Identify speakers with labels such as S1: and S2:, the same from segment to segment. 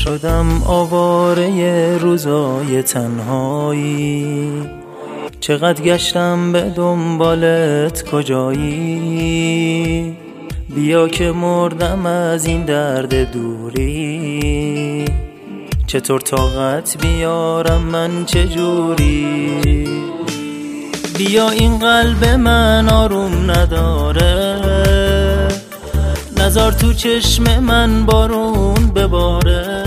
S1: شدم آواره روزای تنهایی، چقدر گشتم به دنبالت کجایی. بیا که مردم از این درد دوری، چطور طاقت بیارم من چجوری. بیا این قلب من آروم نداره، نذار تو چشم من بارون بباره.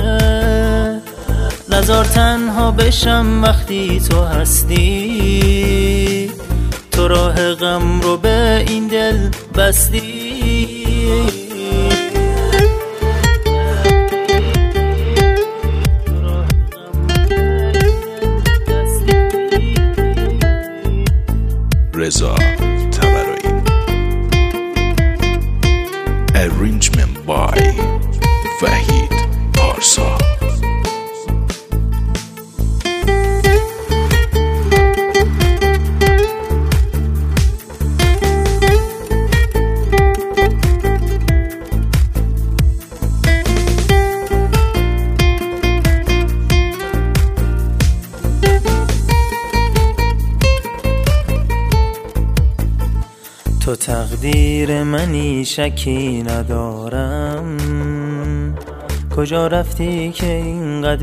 S1: نذار تنها بشم وقتی تو هستی، تو راه غم رو به این دل بستی.
S2: رضا طبرایی. Arrangement by وحید پارسا.
S1: تو تقدیر منی شکی ندارم، کجا رفتی که اینقدر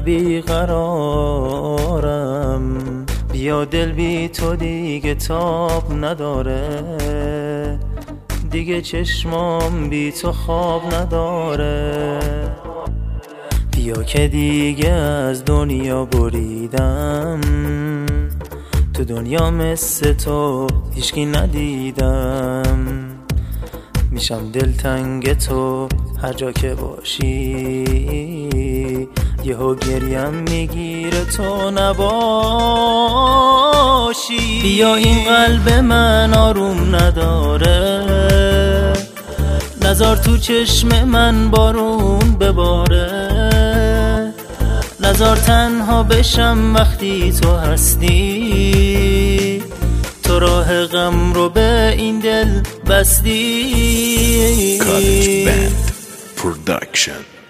S1: بیقرارم. بیا دل بی تو دیگه تاب نداره، دیگه چشمام بی تو خواب نداره. بیا که دیگه از دنیا بریدم، تو دنیا مثل تو هیچکی ندیدم. میشم دلتنگ تو هر جا که باشی، یهو گریم میگیره تو نباشی. بیا این قلب من آروم نداره، نذار تو چشم من بارون بباره. نذار تنها بشم وقتی تو هستی، تو راه غم رو به این دل بستی.
S2: College Band Production.